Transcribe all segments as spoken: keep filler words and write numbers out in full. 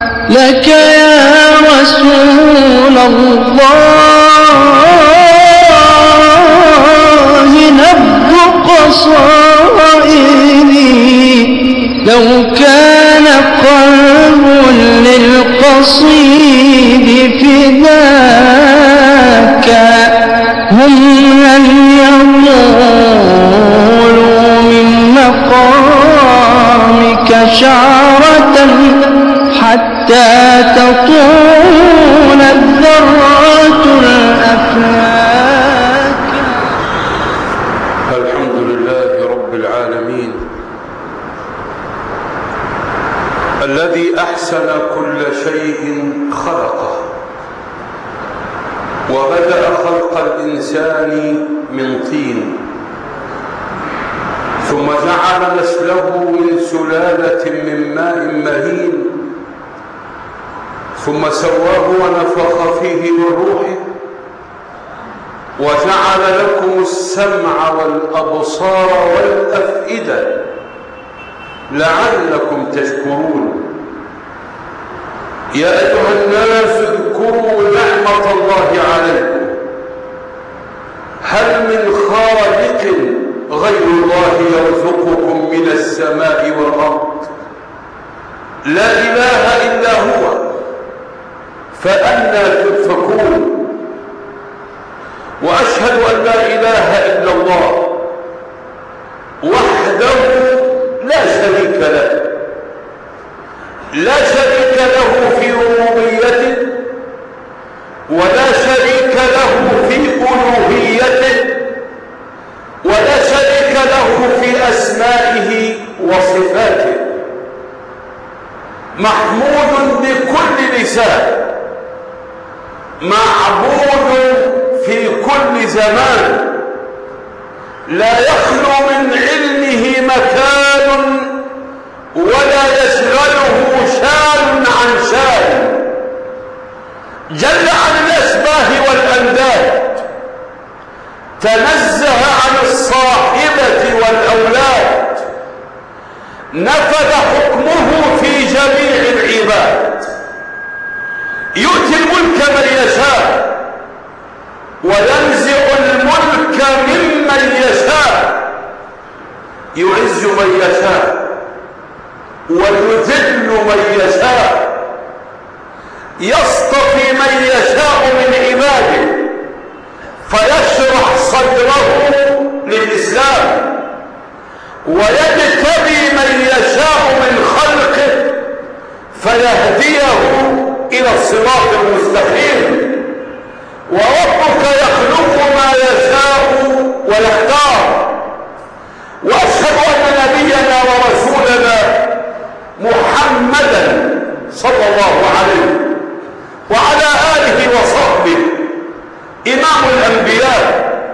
لك يا رسول الله نبض قصائدي لو كان قلب للقصيد فداك هم لن يطولوا من مقامك شعرة حتى تطول الذرات الأفلاك. الحمد لله رب العالمين الذي أحسن كل شيء خلقه وبدأ خلق الإنسان من طين ثم جعل نسله من سلالة من ماء مهين ثم سواه ونفخ فيه من روحه وجعل لكم السمع والأبصار والأفئدة لعلكم تشكرون. يا أيها الناس اذكروا نعمة الله عليكم هل من خالق غير الله يرزقكم من السماء والأرض؟ لا إله إلا هو فأنى تؤفكون. وأشهد أن لا إله إلا الله وحده لا شريك له لا شريك له في ربوبيته ولا شريك له في ألوهيته ولا شريك له في أسمائه وصفاته، محمود بكل لسان، معبود في كل زمان، لا يخلو من علمه مكان ولا يشغله شان عن شان، جل عن الأشباه والأنداد، تنزه عن الصاحبة والأولاد، نفذ حكمه في جميع العباد، يؤتي الملك من يشاء وينزع الملك ممن يشاء، يعز من يشاء ويذل من يشاء، يصطفي من يشاء من عباده فيشرح صدره للإسلام، ويجتبي من يشاء من خلقه فيهديه إلى الصراط المستقيم. وربك يخلق ما يشاء ويختار. وأشهد أن نبينا ورسولنا محمدا صلى الله عليه وعلى آله وصحبه إمام الأنبياء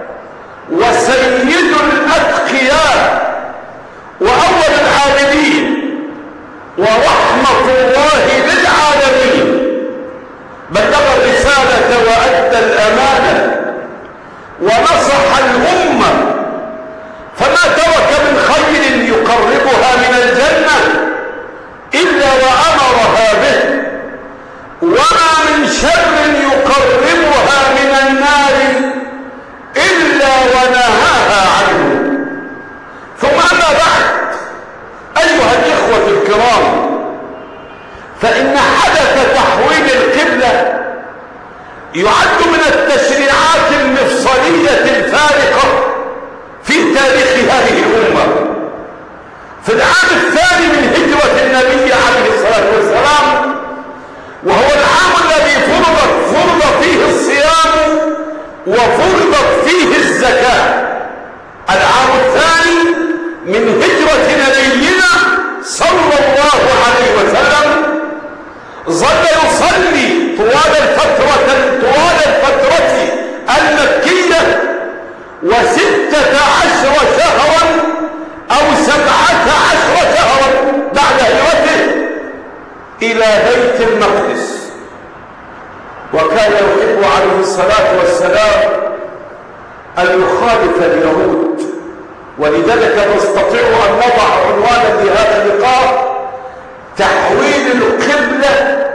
وسيد الأتقياء وأول العابدين ورحمة الله للعالمين، بلغ الرسالة وأدى الأمانة ونصح الأمة، فما ترك من خير يقربها من الجنة إلا وأمرها به، وما من شر يقربها من النار إلا ونهاها عنه. ثم أما بعد، أيها الإخوة الكرام، فإن حدث تحويل القبلة يعد من التشريعات المفصلية الفارقة في تاريخ هذه الأمة. في العام الثاني من هجرة النبي عليه الصلاة والسلام، وهو العام الذي فرضت فرض فيه الصيام وفرضت فيه الزكاة، العام الثاني من هجرة نبينا صلى الله عليه وسلم، ظل يصلي طوال الفترة طوال الفترة المكية وستة عشر شهرا أو سبعة عشر شهرا بعد هجرته إلى بيت المقدس. وكان يحب عليه الصلاة والسلام أن يخالف اليهود، ولذلك نستطيع أن نضع عنوانا لهذا اللقاء: تحويل القبلة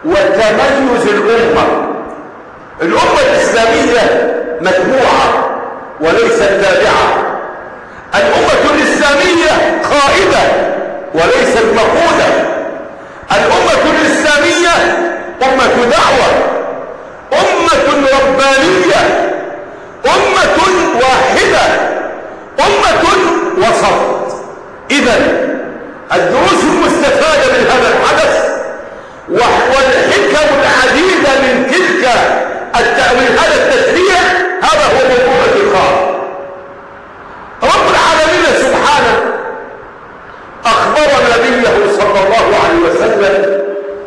وتميز الأمة. الأمة الإسلامية مجموعة وليست تابعة. الأمة الإسلامية قائدة وليست مقودة. الأمة الإسلامية أمة دعوة، أمة ربانية، أمة واحدة، أمة وسط. إذن الدروس المستفادة من هذا الحدث والحكم العديدة من تلك من هذا التشريع، هذا هو موضوع اللقاء. رب العالمين سبحانه أخبر نبيه صلى الله عليه وسلم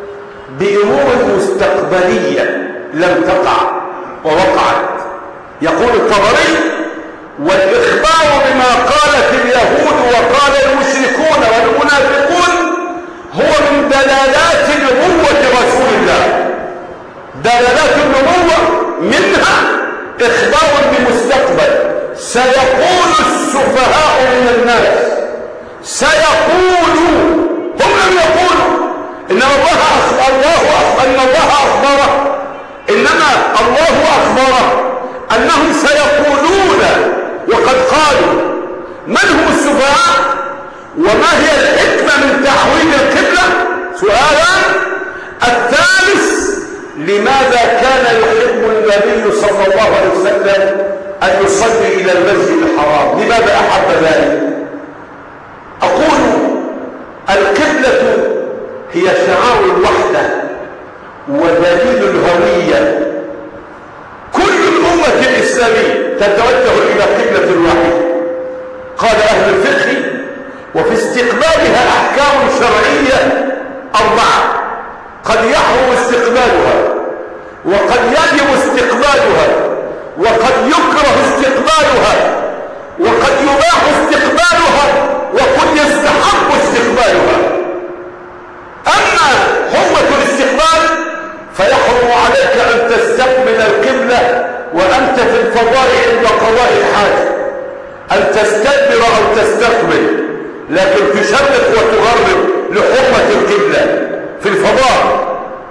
بأمور مستقبلية لم تقع ووقعت. يقول الطبري: والإخبار بما قالت اليهود وقال المشركون والمنافقون هو من دلالات نبوة رسول الله. دلالات النبوة منها إخبار بمستقبل. سيقول السفهاء من الناس، سيقول، هم لم يقولوا، إنما الله أخبر، الله أخبر إن الله أخبره، إنما الله أخبره أنهم سيقولون وقد قالوا. من هم السفهاء؟ وما هي الحكمة من تحويل القبلة؟ سؤالان. الثالث: لماذا كان يحب النبي صلى الله عليه وسلم أن يصلي إلى المسجد الحرام؟ لماذا أحب ذلك؟ أقول: القبلة هي شعار الوحدة ودليل الهوية. كل الأمة الإسلامية تتوجه إلى قبلة واحدة. قال أهل الفقه: وفي استقبالها أحكام شرعية أربعة، قد يحرم استقبالها، وقد يجب استقبالها، وقد يكره استقبالها، وقد يباح استقبالها، وقد يستحق استقبالها. أما حرمة الاستقبال فيحرم عليك أن تستقبل القبلة وأنت في الفضاء عند قضاء الحاجة، أن تستدبر أو تستقبل، لكن تشرق وتغرب لحرمة القبلة في الفضاء.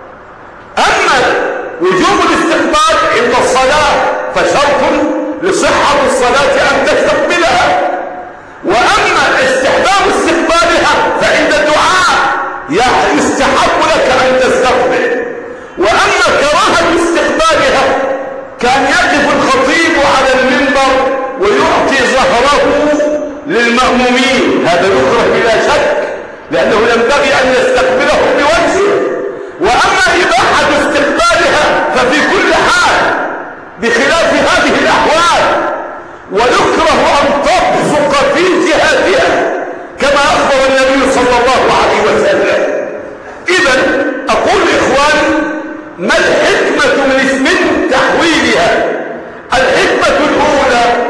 أما وجوب الاستقبال عند الصلاة فشرط لصحة الصلاة أن تستقبلها. وأما استحباب استقبالها فعند الدعاء يستحب لك أن تستقبل. وأما كراهة استقبالها كان يقف الخطيب على المنبر ويعطي ظهره للمأمومين، هذا يكره بلا شك، لأنه ينبغي أن يستقبله بوجهه. وأما إباحة استقبالها ففي كل حال بخلاف هذه الأحوال، ويكره أن تبصق في جهتها كما أخبر النبي صلى الله عليه وسلم. إذن أقول إخواني: ما الحكمة من من تحويلها؟ الحكمة الأولى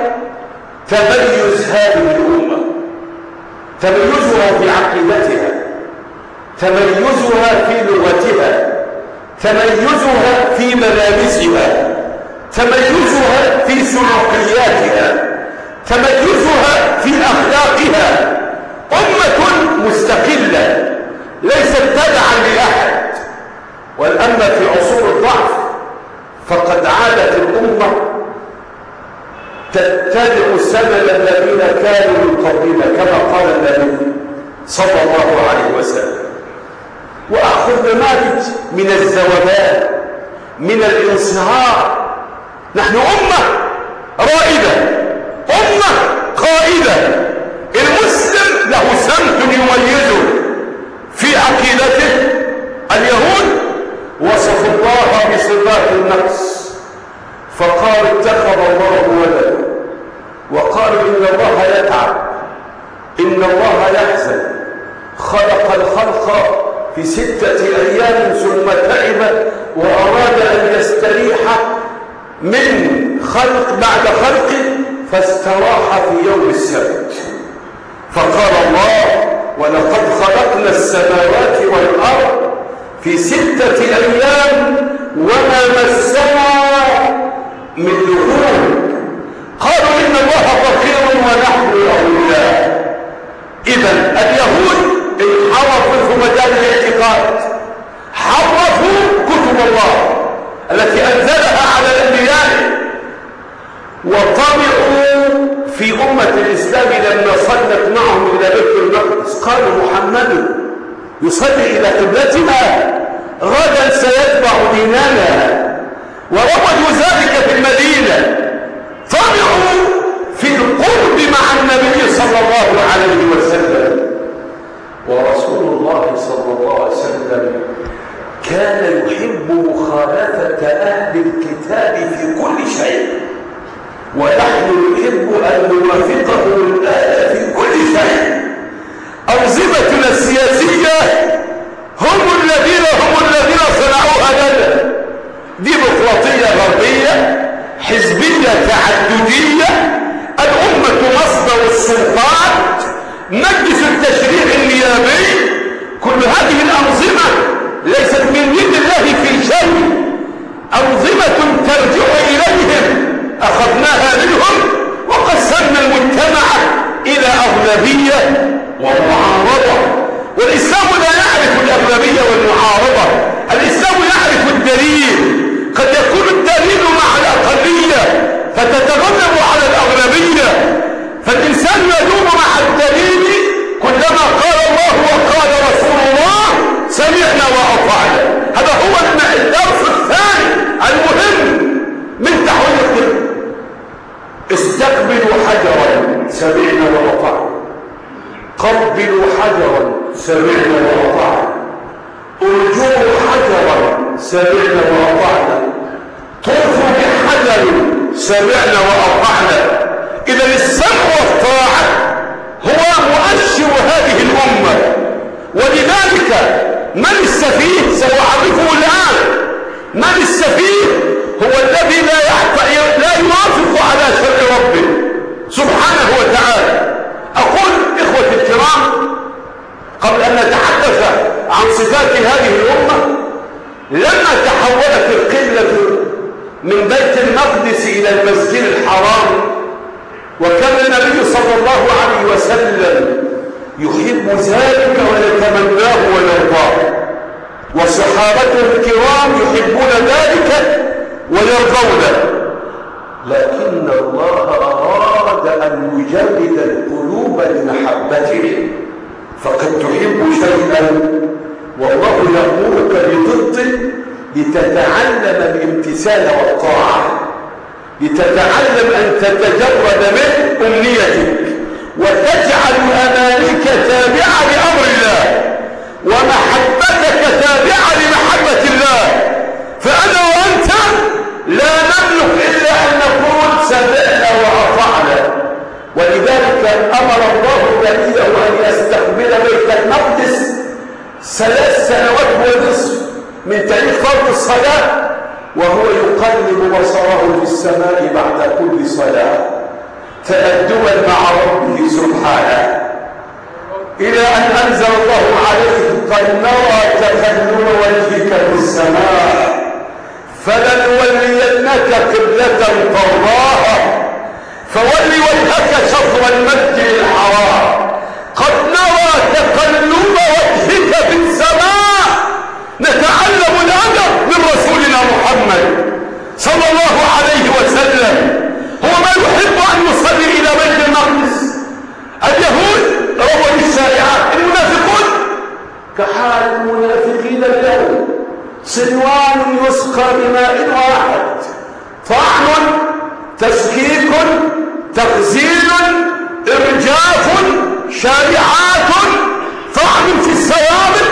تميز هذه الأمة، تميزها في عقيدتها، تميزها في لغتها، تميزها في ملابسها، تميزها في سلوكياتها، تميزها في أخلاقها. أمة مستقلة ليست تبعا لأحد. والأما في عصور الضعف فقد عادت الأمة تتبع سنن الذين كانوا من قبلنا كما قال النبي صلى الله عليه وسلم. وأخذ نماذج من الذوبان، من الانصهار. نحن أمة رائدة، أمة قائدة. المسلم له سمت يميزه في عقيدته. اليهود وصفوا الله بصفات النقص، فقال اتخذ الله ولدا، وقالوا إن الله يتعب، إن الله يحزن، خلق الخلق في ستة أيام ثم تعب وأراد أن يستريح من خلق بعد خلق فاستراح في يوم السبت. فقال الله: ولقد خلقنا السماوات والأرض في ستة أيام وما مسنا من لغوب. قالوا إن الله فقير ونحن أولياء. إذن اليهود انحرفوا في مجال الاعتقاد، حرفوا وطمعوا في أمة الإسلام لما صلت معهم إلى بيت المقدس، قالوا محمد يصلي إلى قبلتنا غدا سيتبع ديننا، وروجوا ذلك في المدينة. طمعوا في القرب مع النبي صلى الله عليه وسلم. ورسول الله صلى الله عليه وسلم كان يحب مخالفة أهل الكتاب في كل شيء، ونحن نحب أن نوافقه الآن في كل شيء. أنظمتنا السياسية هم الذين هم الذين صنعوها لنا، ديمقراطية غربية، حزبية تعددية، الأمة مصدر السلطات، مجلس التشريع النيابي، كل هذه الأنظمة ليست من يد الله في شيء، أنظمة ترجع إليهم أخذناها منهم وقسمنا المجتمع إلى أغلبية ومعارضة. والإسلام لا يعرف الأغلبية والمعارضة، الإسلام يعرف الدليل. قد يكون الدليل مع الأقلية فتتغلب على الأغلبية، فالإنسان يدوم مع الدليل كلما قال الله وقال رسول الله سمعنا وأطعنا. هذا هو الدرس الثاني المهم من تحويل القبلة. استقبلوا حجرا سمعنا وأطعنا، قبلوا حجرا سمعنا وأطعنا، ارجعوا حجرا سمعنا وأطعنا، طوفوا بحجر سمعنا وأطعنا. إذا السمع والطاعة هو مؤشر هذه الأمة. ولذلك من السفيه سأعرفه الآن. من السفيه هو الذي لا لا يوافق على شرع ربه سبحانه وتعالى. أقول إخوتي الكرام قبل أن نتحدث عن صفات هذه الأمة، لما تحولت القبلة من بيت المقدس إلى المسجد الحرام، وكان النبي صلى الله عليه وسلم يحب ذلك ويتمناه ويرضاه، وصحابته الكرام يحبون ذلك ويرضونه، لكن الله أراد أن يجلد القلوب لمحبته. فقد تحب شيئا والله يأمرك بضده لتتعلم الامتثال والطاعة، لتتعلم أن تتجرد من أمنيتك وتجعل أمانيك تابعة لأمر الله ومحبتك تابعة لمحبة الله. فأنا وأنت لا نملك إلا أن نقول سمعنا وأطعنا. ولذلك أمر الله نبيه أن يستقبل بيت المقدس ثلاث سنوات ونصف من تاريخ فرض الصلاة، وهو يقلب بصره في السماء بعد كل صلاة تأدبا مع ربه سبحانه، إلى أن أنزل الله عليه قد نرى تقلب وجهك في السماء فلنولينك قبلة ترضاها فول وجهك شطر المسجد الحرام. قد نرى تقلب وجهك في السماء، نتعلم الأدب من رسولنا محمد صلى الله عليه وسلم. هو ما يحب أن يصلي إلى بيت المقدس. اليهود رووا الشارعات، المنافقون كحال المنافقين اليوم، صنوان يسقى بماء واحد، طعن، تسكيك، تغزيل، إرجاف، شارعات، طعن في الثوابت.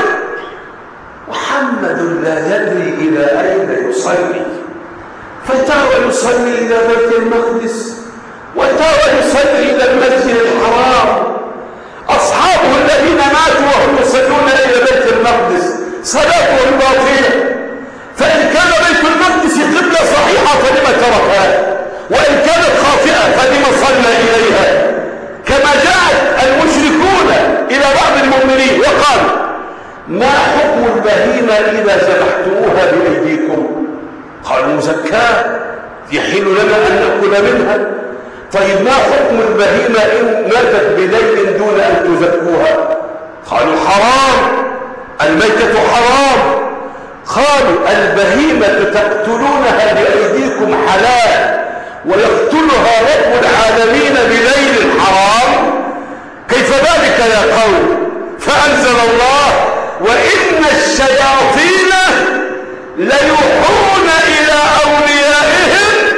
محمد لا يدري إلى أين يصلي، فترى يصلي إلى بيت المقدس وترى يصلي إلى المسجد الحرام. أصحابه الذين ماتوا وهم يصلون إلى بيت المقدس صلاتهم باطلة. فإن كان بيت المقدس قبلة صحيحة فلما تركها، وإن كانت خاطئة فلما صلى إليها. كما جاءت المشركون إلى بعض المؤمنين وقالوا ما حكم البهيمة إذا ذبحتموها بأيديكم؟ قالوا مزكاة يحل لنا أن نأكل منها. طيب ما حكم البهيمة إن ماتت بليل دون أن تزكوها؟ قالوا حرام، الميتة حرام. قالوا البهيمة تقتلونها بأيديكم حلال، ويقتلها رب العالمين بليل الحرام؟ كيف ذلك يا قوم؟ فأنزل الله: وإن الشياطين ليوحون إلى أوليائهم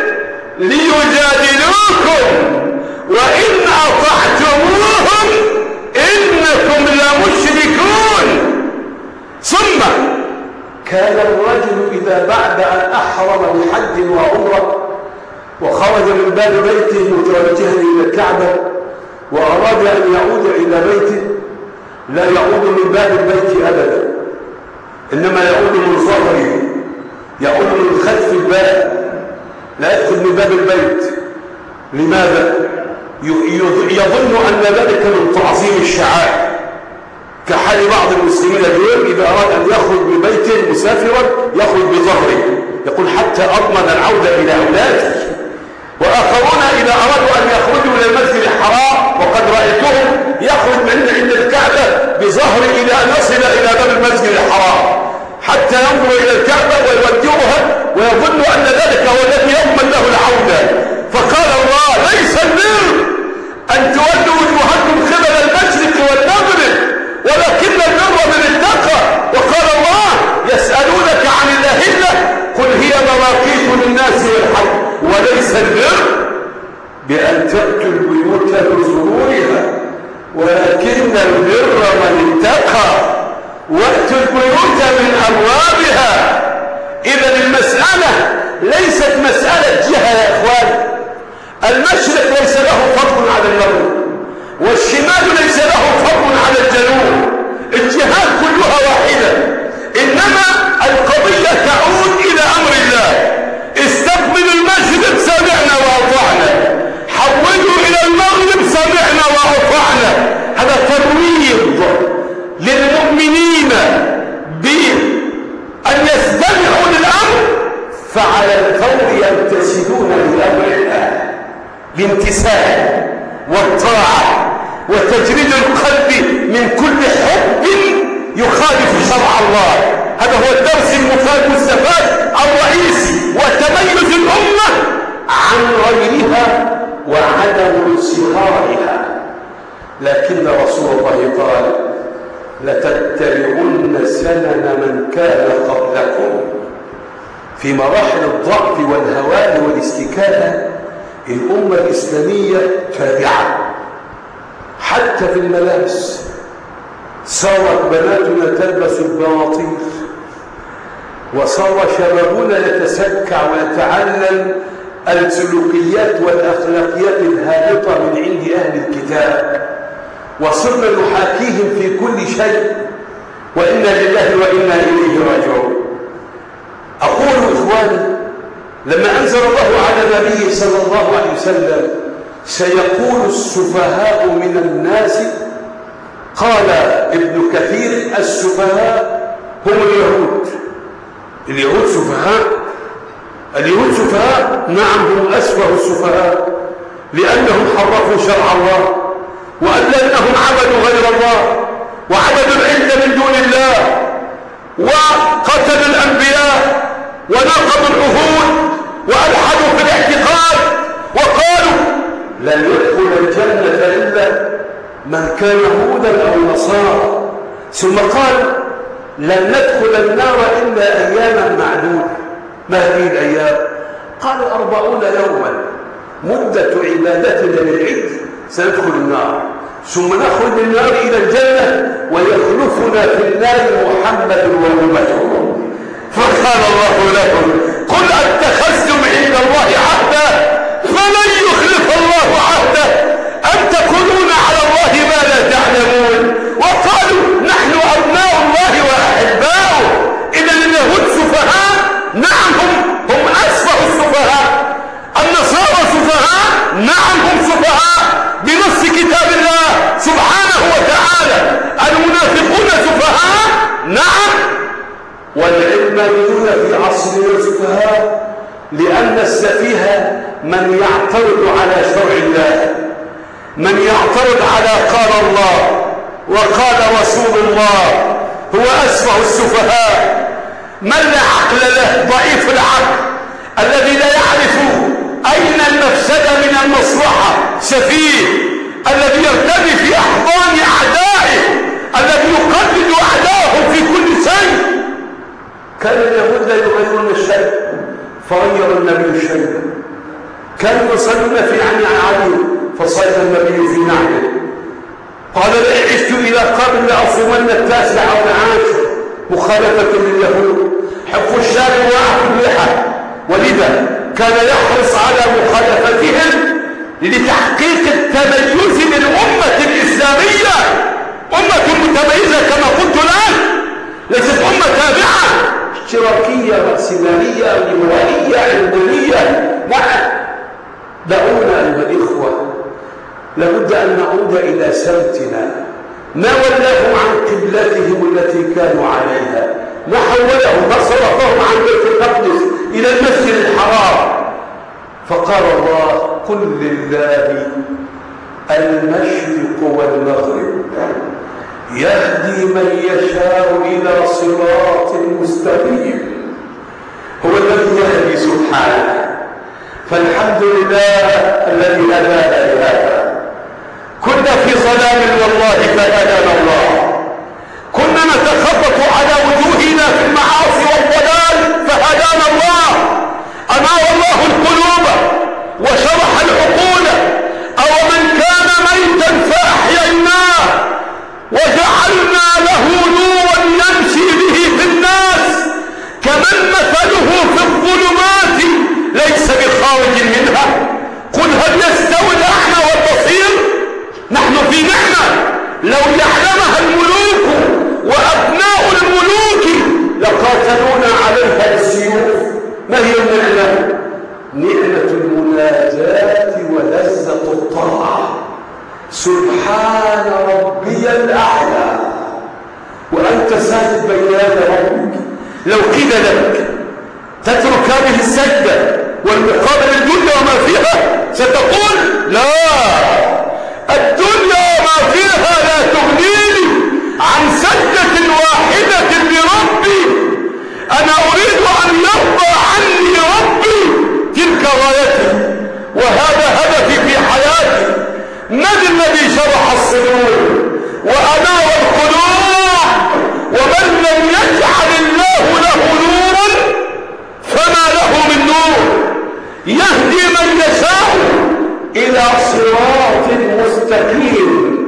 ليجادلوكم وإن أطعتموهم إنكم لمشركون. ثم كان الرجل إذا بعد أن أحرم بحج وعمرة وخرج من باب بيته متوجها إلى الكعبة وأراد أن يعود إلى بيته لا يعود من باب البيت أبدا، إنما يعود من ظهره، يعود من خلف الباب، لا يدخل من باب البيت. لماذا؟ يظن أن ذلك من تعظيم الشعائر، كحال بعض المسلمين اليوم إذا أراد أن يخرج من بيته مسافرا يخرج بظهره، يقول حتى أضمن العودة إلى أولادي. وآخرون إذا أرادوا أن يخرجوا إلى المسجد الحرام وقد رأيتهم يخرج من عند الكعبة بظهر إلى أن يصل إلى باب المسجد الحرام حتى ينظر إلى الكعبة ويودعها ويظن أن ذلك هو الذي يضمن له العودة. فقال الله: ليس البر أن تولوا وجوهكم قبل المشرق والمغرب ولكن البر من اتقى. وقال الله: يسألونك عن الأهلة قل هي مواقيت للناس والحج وليس البر بأن تأتوا البيوت بظهورها ولكن البر من اتقى وأتوا البيوت من أبوابها. إذا المسألة ليست مسألة جهة يا إخوان. المشرق ليس له فضل على المغرب والشمال ليس له فضل على الجنوب، الجهات كلها واحدة، إنما القضية تعود إلى أمر الله. استقبلوا المشرق سمعنا وأطعنا، حولوا إلى المغرب سمعنا وأطعنا. هذا ترويض للمؤمنين بأن يستمعوا للأمر فعلى الفور يمتثلون لأمر الله بامتثال والطاعة وتجريد القلب من كل حب يخالف شرع الله. هذا هو الدرس المستفاد الرئيسي وتميز الأمة عن غيرها وعدم انصهارها. لكن رسول الله قال: لتتبعن سنن من كان قبلكم. في مراحل الضعف والهوان والاستكانة الأمة الإسلامية تابعة حتى في الملابس. صارت بناتنا تلبس البناطيل وصار شبابنا يتسكع ويتعلم السلوكيات والأخلاقيات الهابطة من عند أهل الكتاب وصرنا نحاكيهم في كل شيء وإنا لله وإنا إليه راجعون. أقول إخواني لما أنزل الله على نبيه صلى الله عليه وسلم سيقول السفهاء من الناس، قال ابن كثير: السفهاء هم اليهود. اليهود سفهاء؟ اليهود سفهاء؟ نعم، هم أسفه السفهاء لأنهم حرفوا شرع الله وأنهم عبدوا غير الله وعبدوا العلم من دون الله وقتلوا الأنبياء ونقضوا العهود وألحدوا في الاعتقاد وقالوا لن يدخل الجنة إلا من كان هودا أو نصارى، ثم قال لن ندخل النار إلا أياما معدودة. ما هذه الأيام؟ قال أربعون يوما مدة عبادتنا للعيد سندخل النار ثم نخرج من النار إلى الجنة ويخلفنا في النار محمد وأمته. فقال الله لهم: قل اتخذتم عند الله عهدا فلن يخلف الله عهده أم تقولون على الله ما لا تعلمون. وقالوا نحن أبناء الله وأحباؤه. إذا اليهود سفهاء؟ نعم، هم هم أسفه السفهاء. النصارى سفهاء؟ نعم، هم سفهاء بنص كتاب الله سبحانه وتعالى. المنافقون سفهاء؟ نعم. والعلمانيون في عصرنا سفهاء لأن السفيه من يعترض على شرع الله، من يعترض على قال الله وقال رسول الله، هو أسفه السفهاء. من لا عقل له، ضعيف العقل، الذي لا يعرف أين المفسدة من المصلحة؟ سفيه الذي يرتدي في أحضان أعدائه، الذي يقلد أعدائه في كل شيء. كان اليهود لا يغيرون الشيء فغير النبي الشيء. كانوا يصلون في عن علي فصلى النبي في نعله. قال لئن عشت إلى قبل لأصومن التاسع والعاشر مخالفة لليهود. حف الشاب وعف اللحى، ولذا كان يحرص على مخالفتهم لتحقيق التميز للأمة الإسلامية. أمة متميزة كما قلت الآن، ليست أمة تابعة اشتراكية رأسمالية ليبرالية علمانية. لا، دعونا أيها الإخوة لابد أن نعود إلى سمتنا. ما ولاهم عن قبلتهم التي كانوا عليها، ما حولهم، ما صرفهم عن بيت المقدس إلى المسجد الحرام. فقال الله: قل لله المشرق والمغرب يهدي من يشاء إلى صراط مستقيم. هو الذي يهدي سبحانه، فالحمد لله الذي هدانا لهذا. كنا في ظلام والله فهدانا الله، كنا نتخبط على وجوهنا في المعاصي والضلال فهدانا الله. أنار الله القلوب وشرح العقول. أو من كان ميتا فأحييناه وجعلنا له نورا يمشي به في الناس كمن مثله في الظلمات ليس بخارج منها. قل هل يستوي الأعمى والبصير؟ نحن في نعمة لو يعلمها الملوك وأبناء الملوك لقاتلونا عليها بالسيوف. ما هي النعمة؟ نعمة المناجاة ولذة الطاعة. سبحان ربي الأعلى وأنت ساجد بين يدي ربك. لو قيل لك تترك هذه السجدة والمقابل الدنيا وما فيها ستقول لا، الدنيا وما فيها لا تغنيني عن سجدة واحدة لربي. أنا أريد أن يرضى عني ربي، تلك غايتي وهذا هدفي في حياتي. من الذي شرح الصدور وأنار القلوب؟ ومن لم يجعل الله له نورا فما له من نور. يهدي من يشاء إلى صراط مستقيم.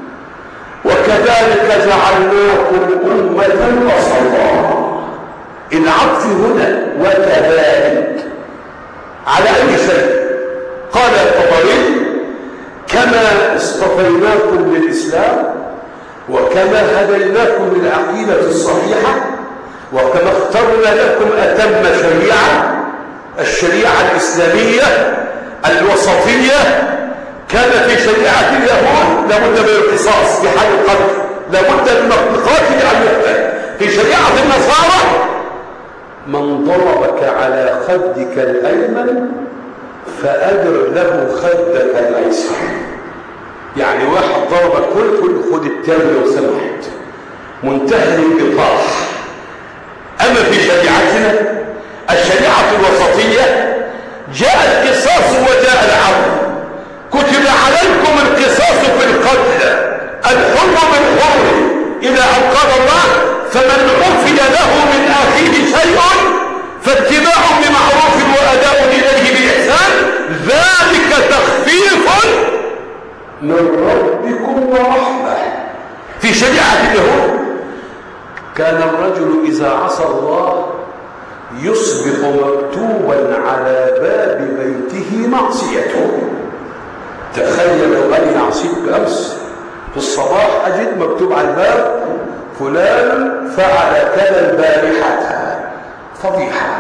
وكذلك جعلناكم أمة وسطا. العطف هنا وكذلك على أي شيء؟ قال الطبري: كما اصطفيناكم للإسلام، وكما هديناكم للعقيدة الصحيحة، وكما اخترنا لكم أتم شريعة، الشريعة الإسلامية الوسطية. كان في شريعة اليهود لابد من القصاص في حال القتل، لابد من القاتل أن يقتل. في شريعة النصارى من ضربك على خدك الأيمن فأدر له خدك الأيسر. يعني واحد ضربك كل كل خد التاني لو سمحت، منتهى الانقطاع. أما في شريعتنا الشريعة الوسطية جاء القصاص وجاء العفو. كتب عليكم القصاص في القتل، الحر بالحر، إلى أن قال الله: فمن عفي له من أخيه شيء فاتباع بمعروف وأداء إليه بإحسان ذلك تخفيف من ربكم ورحمة. في شريعة اليهود كان الرجل إذا عصى الله يصبح مكتوبا على باب بيته معصيته. تخيل لو أني عصيت بأمس في الصباح أجد مكتوب على الباب: فلان فعل كذا البارحة. فضيحة.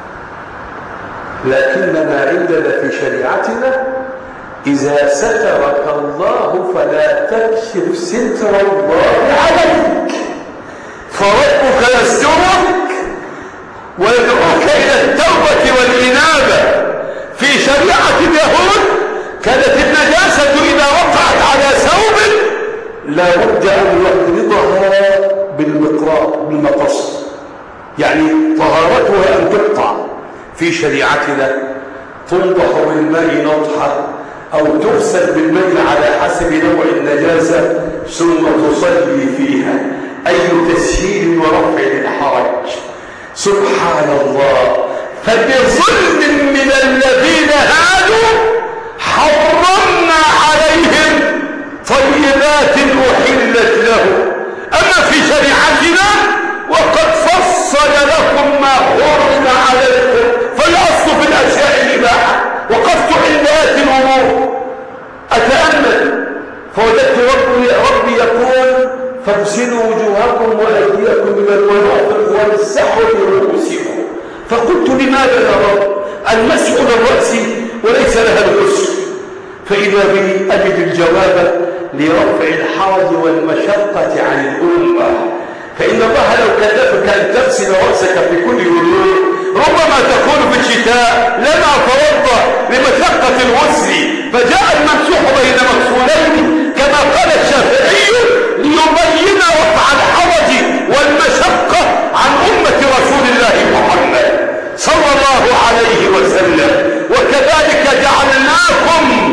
لكننا عندنا في شريعتنا إذا سترك الله فلا تكشف ستر الله عليك، فربك يسترك ويدعوك إلى التوبة والإنابة. في شريعة اليهود كانت النجاسة إذا وقعت على ثوب لا بد أن يقبضها بالمقراء بالمقص، يعني طهارتها أن تقطع. في شريعتنا تنضح بالماء نضحا أو تغسل بالماء على حسب نوع النجاسة ثم تصلي فيها، أي تسهيل ورفع للحرج. سبحان الله. فبظلم من الذين هادوا حرمنا عليهم طيبات أحلت لهم. أما في شريعتنا وقد فصل لكم ما حرم عليكم، فالأصل في الأشياء الإباحة وقفت عند آت الأمور أتأمل فوجدت ربي, ربي يقول فاغسلوا وجوهكم وأيديكم إلى المرافق وامسحوا برؤوسكم. فقلت لماذا يا رب المسح للرأس وليس لها الغسل؟ فإذا بي أجد الجواب لرفع الحرج والمشقة عن الأمة. فإن الله لو كلفك أن تغسل رأسك في كل وضوء ربما تكون في الشتاء لما توضأ لمشقة الغسل، فجاء الممسوح بين مغسولين كما قال الشافعي ليبين رفع الحرج والمشقة عن أمة رسول الله محمد صلى الله عليه وسلم. وكذلك جعلناكم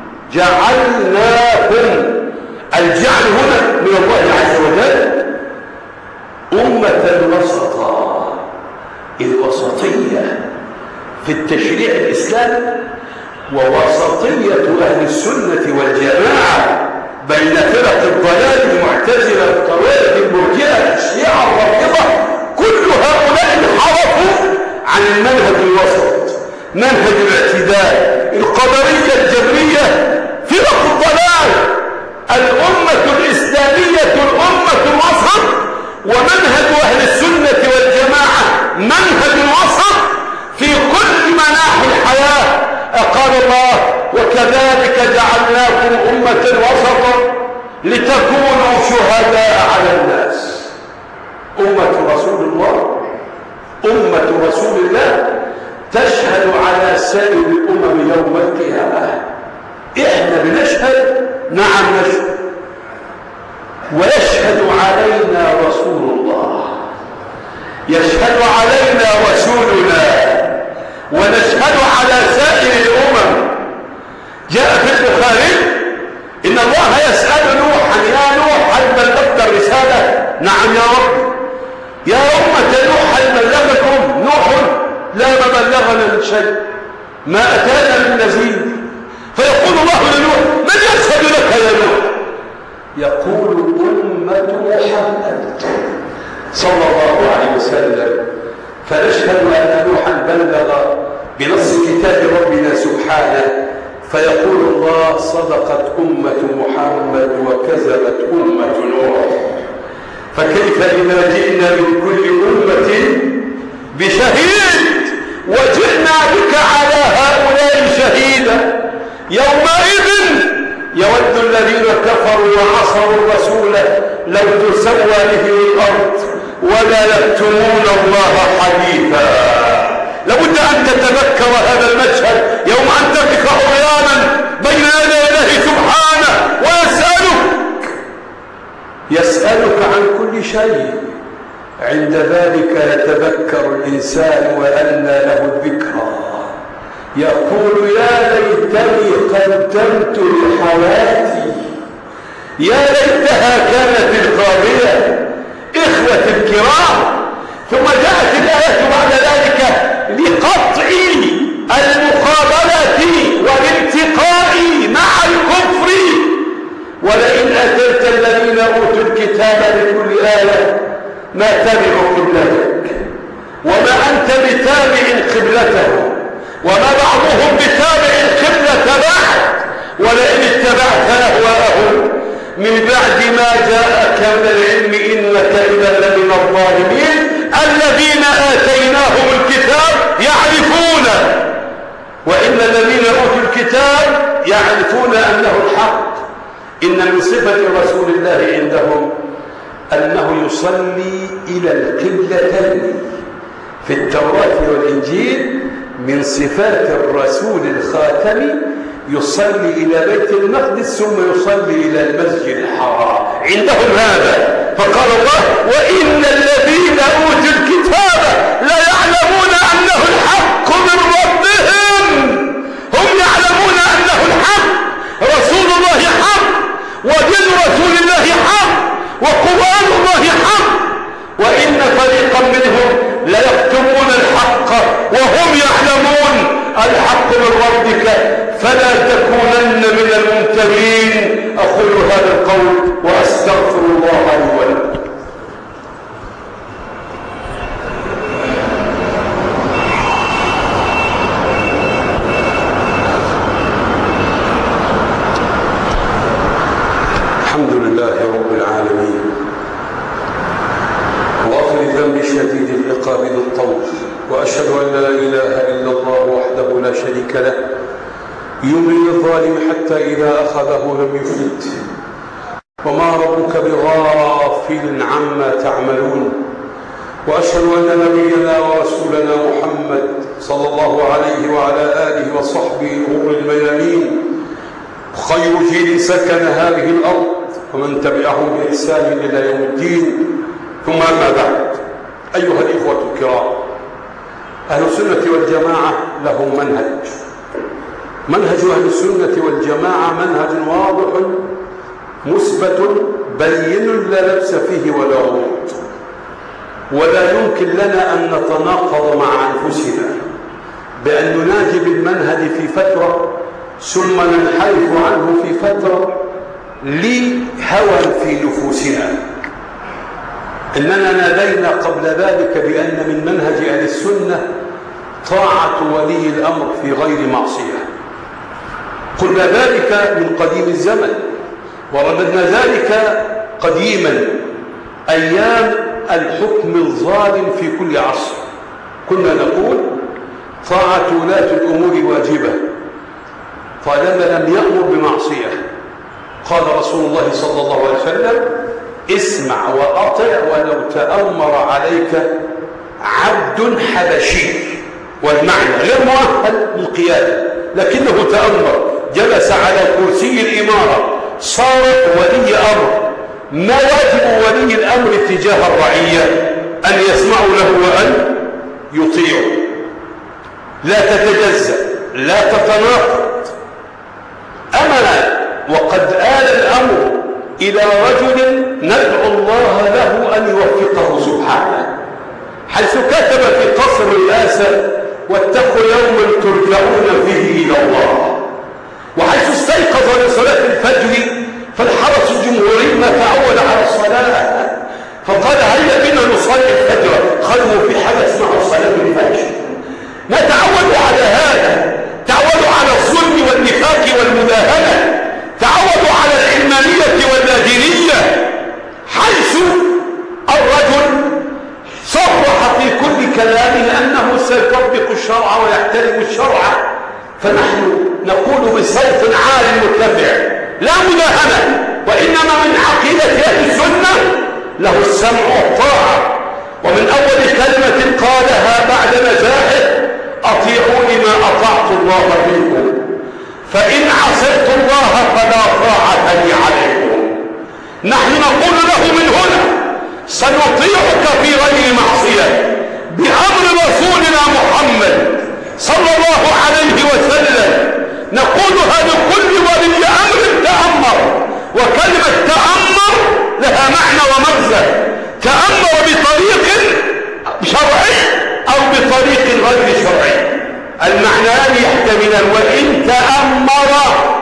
جعلناكم الجعل هنا من الله عز وجل أمة وسطا. الوسطية في التشريع الإسلامي ووسطية أهل السنة والجماعة بين فرق الضلال المعتزلة الخوارج المرجئة الشيعة الرافضة، كل هؤلاء انحرفوا عن المنهج الوسط، منهج الاعتدال. القدرية الجبرية فرق الضلال، الأمة الإسلامية الأمة الوسط، ومنهج أهل السنة والجماعة منهج الوسط في كل مناحي الحياة. قال الله وكذلك جعلناكم أمة وسطا لتكونوا شهداء على الناس. أمة رسول الله أمة رسول الله تشهد على سائر الأمم يوم القيامة. إحنا بنشهد، نعم نشهد، ويشهد علينا رسول الله، يشهد علينا رسولنا، ونشهد على سائر الأمم. جاء في البخاري إن الله يسأل نوحا يا نوح هل بلغت الرسالة؟ نعم يا رب. يا أمة نوح هل بلغكم؟ نوح لا ما بلغنا من شيء، ما أتانا من نذير. فيقول الله لنوح من يشهد لك يا نوح؟ يقول أمة محمد صلى الله عليه وسلم. فنشهد أن نوحا بلغ بنص كتاب ربنا سبحانه، فيقول الله صدقت أمة محمد وكذبت أمة نوح. فكيف إذا جئنا من كل أمة بشهيد وجئنا بك على هؤلاء شهيدا؟ يومئذ يود الذين كفروا وعصوا الرسول لو تسوى بهم الأرض ولا يكتمون الله حديثا. لابد أن تتذكر هذا المشهد يوم أن تقف عريانا بين يدي الله سبحانه ويسألك يسألك عن كل شيء. عند ذلك يتذكر الإنسان وأنى له الذكرى، يقول يا ليتني قدمت لحياتي، يا ليتها كانت القاضية. إخوة الكرام، ثم جاءت الآية بعد ذلك لقطع المقابلة والالتقاء مع الكفر. ولئن أتيت الذين أوتوا الكتاب بكل آية ما تبعوا قبلتك وما أنت بتابع قبلتهم وما بعضهم بتابع القبلة بعد، ولئن اتبعت أهواءهم من بعد ما جاءك من العلم إنك إذا لمن الظالمين. الذين آتيناهم الكتاب يعرفون، وإن الذين أوتوا الكتاب يعرفون أنه الحق. إن من صفة رسول الله عندهم أنه يصلي إلى القبلتين. في التوراة والإنجيل من صفات الرسول الخاتم يصلي إلى بيت المقدس ثم يصلي إلى المسجد الحرام. عندهم هذا. فقال الله وإن الذين أوتوا الكتاب لا يعلمون أنه الحق من ربهم ودين رسول الله حق، وقرآن الله حق، وإن فريقا منهم ليكتمون الحق وهم يعلمون الحق من ربك فلا تكونن من الممترين. أقول هذا القول وأستغفر الله لي ولكم. الحمد لله رب العالمين، وغافر الذنب شديد العقاب ذو الطول، وأشهد أن لا إله إلا الله وحده لا شريك له يملي الظالم حتى إذا أخذه لم يفلت، وما ربك بغافل عما تعملون. وأشهد أن نبينا ورسولنا محمد صلى الله عليه وعلى آله وصحبه غر الميامين خير جيل سكن هذه الأرض ومن تبعهم بإحسان إلى يوم الدين. ثم أما بعد، أيها الإخوة الكرام، أهل السنة والجماعة له منهج. منهج أهل السنة والجماعة منهج واضح مثبت بين لا لبس فيه ولا غموض، ولا يمكن لنا أن نتناقض مع أنفسنا بأن نناجي بالمنهج في فترة ثم ننحرف عنه في فترة لهوى في نفوسنا. إننا نادينا قبل ذلك بأن من منهج أهل السنة طاعة ولي الأمر في غير معصية. قلنا ذلك من قديم الزمن، ورددنا ذلك قديما أيام الحكم الظالم في كل عصر. كنا نقول طاعة ولاة الأمور واجبة طالما لم يأمر بمعصية. قال رسول الله صلى الله عليه وسلم: اسمع وأطع ولو تأمر عليك عبد حبشي. والمعنى غير مؤهل للقيادة لكنه تأمر، جلس على كرسي الإمارة، صار ولي أمر. ما واجب ولي الأمر تجاه الرعية؟ أن يسمعوا له وأن يطيعوا، لا تتجزأ، لا تتناقض. أما وقد آل الأمر إلى رجل ندعو الله له أن يوفقه سبحانه، حيث كتب في قصر الرئاسة: واتقوا يوما ترجعون فيه إلى الله. وحيث استيقظ لصلاة الفجر فالحرس الجمهوري ما تعود على الصلاة فقال: هيا بنا نصلي الفجر. قالوا: في حاجة اسمها صلاة الفجر. ما تعودوا على هذا، تعودوا على الظلم والنفاق والمداهنة، تعودوا على العلمانية واللادينية، حيث الرجل صرح في كل كلامه أنه سيطبق الشرع ويحترم الشرع. فنحن نقول بصوت عال مرتفع: لا مداهنة، وإنما من عقيدة أهل السنة له السمع والطاعة. ومن أول كلمة قالها بعد نجاحه: أطيعوني ما أطعت الله منكم، فإن عصيت الله فلا طاعة لي عليكم. نحن نقول له من هنا: سنطيعك في غير معصية بأمر رسولنا محمد صلى الله عليه وسلم. نقولها لكل ولي أمر تأمر، وكلمة تأمر لها معنى ومغزى. تأمر بطريق شرعي أو بطريق غير شرعي، المعنيان يحتملان. وإن تأمر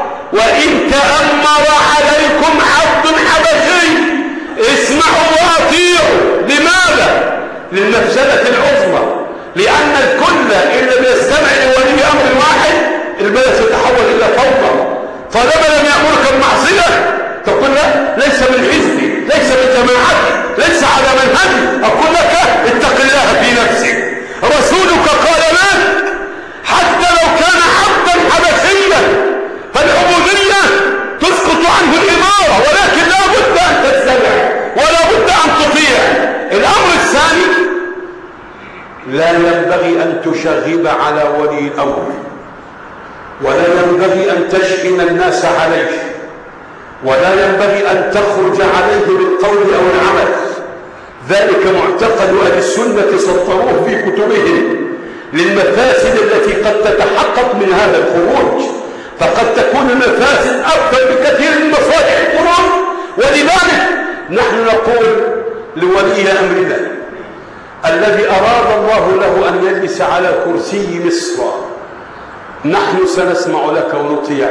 وإن تأمر عليكم عبد حبشي اسمعوا وأطيعوا. لماذا؟ للمفسدة العظمى، لأن الكل إن لم يستمع لولي أمر واحد البلد ستتحول إلى فوضى. طالما لم يأمرك بمعصية تقول: لا، ليس من حزبي، ليس من جماعتي، ليس على منهجي. أقول لك: اتق الله في نفسك. رسولك قال له: حتى لو كان عبدا حبشيا فالعبودية تسقط عنه الإمارة، ولكن لا بد أن تستمع ولا بد أن تطيع. الأمر الثاني: لا ينبغي أن تشغب على ولي الأمر، ولا ينبغي أن تشحن الناس عليه، ولا ينبغي أن تخرج عليه بالقول أو العمل. ذلك معتقد أهل السنة سطروه في كتبهم للمفاسد التي قد تتحقق من هذا الخروج. فقد تكون المفاسد أكثر بكثير من مصالح الخروج. ولذلك نحن نقول لولي أمرنا الذي أراد الله له أن يجلس على كرسي مصر: نحن سنسمع لك ونطيع،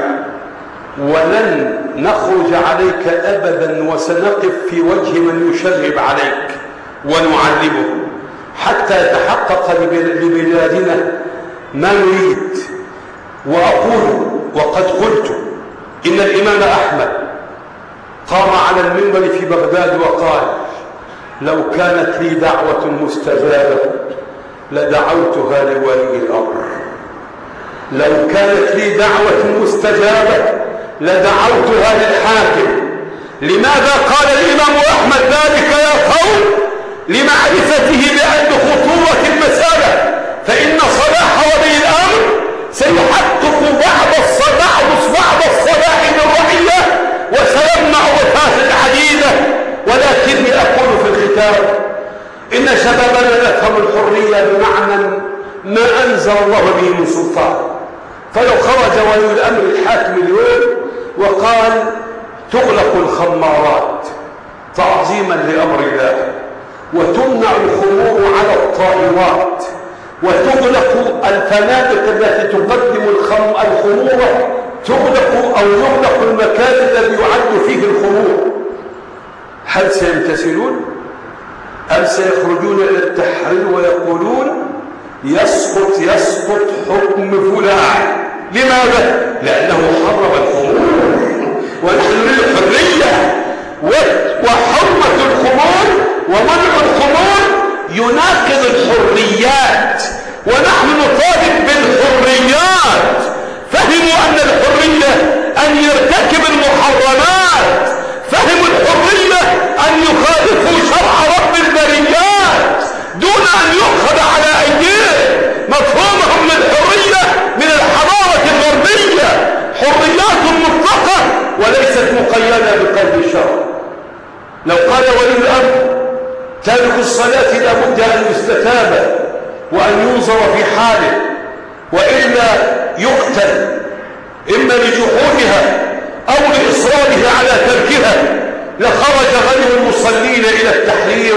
ولن نخرج عليك أبدا، وسنقف في وجه من يشرب عليك ونعلمه حتى يتحقق لبلادنا ما نريد. وأقول وقد قلت إن الإمام أحمد قام على المنبر في بغداد وقال: لو كانت لي دعوة مستجابة لدعوتها لولي الأمر. لو كانت لي دعوة مستجابة لدعوتها للحاكم. لماذا قال الإمام أحمد ذلك يا قوم؟ لمعرفته بأن خطورة المسألة، فإن صلاح ولي الأمر سيحقق بعض الصلاح بعض الصلاح للرعية وسيمنع مفاسد عديدة. ولكني أقول في الختام إن شبابنا يفهم الحرية بمعنى ما أنزل الله به من سلطان. فلو خرج ولي الأمر الحاكم اليوم وقال: تغلق الخمارات تعظيما لأمر الله، وتمنع الخمور على الطائرات، وتغلق الفنادق التي تقدم الخمور، تغلق أو يغلق المكان الذي يعد فيه الخمور، هل سيمتثلون؟ أم سيخرجون إلى التحرير ويقولون: يسقط يسقط حكم فلان؟ لماذا؟ لأنه حرم الخمور، ونحن نريد الحرية وحرمة الخمور ومنع الخمور يناقض الحريات، ونحن نطالب بالحريات. فهموا أن الحرية أن يرتكب المحرمات، فهموا الحرية أن يخالفوا شرع رب البريات دون أن يؤخذ على أيديه. مفهومهم للحرية من الحضارة الغربية حريات مطلقة وليست مقيدة بقيد الشرع. لو قال ولي الأمر: تارك الصلاة لابد أن يستتاب وأن ينظر في حاله وإلا يقتل، إما لجحودها أو لإصرارها على تركها، لخرج غير المصلين إلى التحرير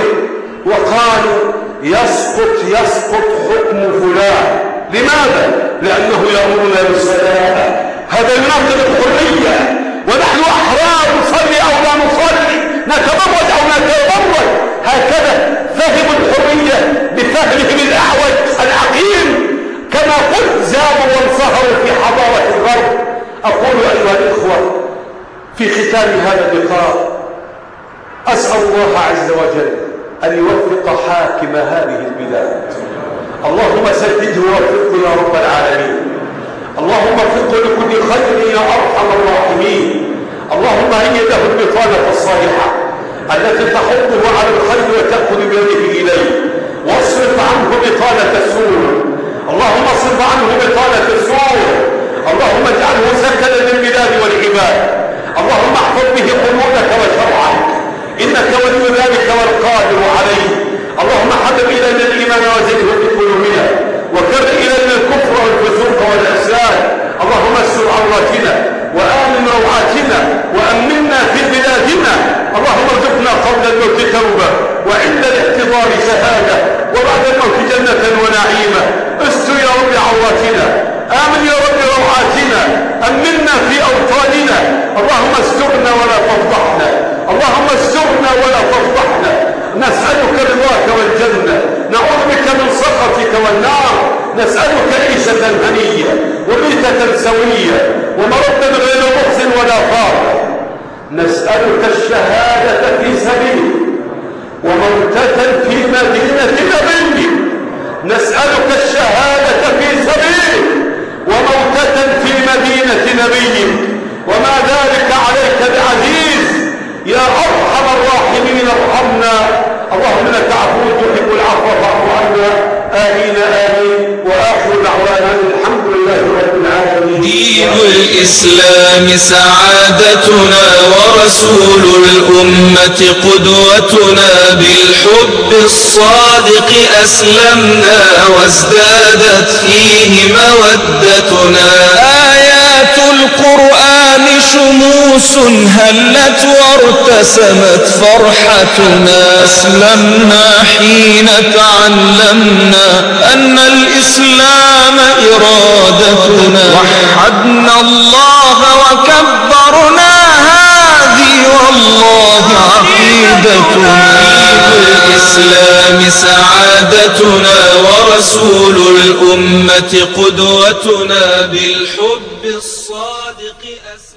وقالوا: يسقط يسقط حكم فلان. لماذا؟ لأنه يأمرنا بالصلاة. هذا يناقض الحرية، ونحن أحرار نصلي أو لا نصلي، نتبرج أو لا نتبرج. هكذا فهموا الحرية بفهمهم الأعوج العقيم، كما قلت زادوا وانصهروا في حضارة الغرب. أقول أيها الإخوة في ختام هذا اللقاء: أسأل الله عز وجل أن يوفق حاكم هذه البلاد. اللهم سدده ووفقه يا رب العالمين. اللهم وفقه لكل خير يا أرحم الراحمين. اللهم أيده البطانة الصالحة التي تحضه على الخير وتأخذ بيده إليه، واصرف عنه بطانة السوء. اللهم اصرف عنه بطانة السوء. اللهم اجعله سكنا للبلاد والعباد. اللهم احفظ به قلوبك وشرعك، إنك ولي ذلك والقادر عليه. اللهم حبب إلينا الإيمان وزده في قلوبنا، وكر إلينا الكفر والفسوق والعصيان. اللهم استر عوراتنا وآمن روعاتنا وأمنا في بلادنا. اللهم ارزقنا قبل الموت توبة، وعند الاحتضار شهادة، وبعد الموت جنة ونعيمة. استر يا رب عوراتنا، آمن يا رب روعاتنا، أمنا في أوطاننا. اللهم استرنا ولا تفضحنا، اللهم استرنا ولا تفضحنا. نسألك رضاك والجنة، نعوذ بك من سخطك والنار. نسألك عيشة هنية وميتة سوية ومردا غير مخزن ولا فاضح. نسألك الشهادة في سبيلك وموتة في مدينة نبيك. نسألك الشهادة في سبيلك وموتة في مدينة نبيك، وما ذلك عليك بعزيز. يا أرحم الراحمين ارحمنا. اللهم لك عفو تحب العفو فاعف عنا. آمين آمين. وآخر دعوانا الحمد لله رب العالمين. دين الإسلام سعادتنا، ورسول الأمة قدوتنا. بالحب الصادق أسلمنا، وازدادت فيه مودتنا. آيات القرآن شموس هلت وارتسمت فرحتنا. أسلمنا حين تعلمنا أن الإسلام إرادتنا. وحدنا الله وكبرنا، هذه والله عقيدتنا. الإسلام سعادتنا ورسول الأمة قدوتنا. بالحب الصادق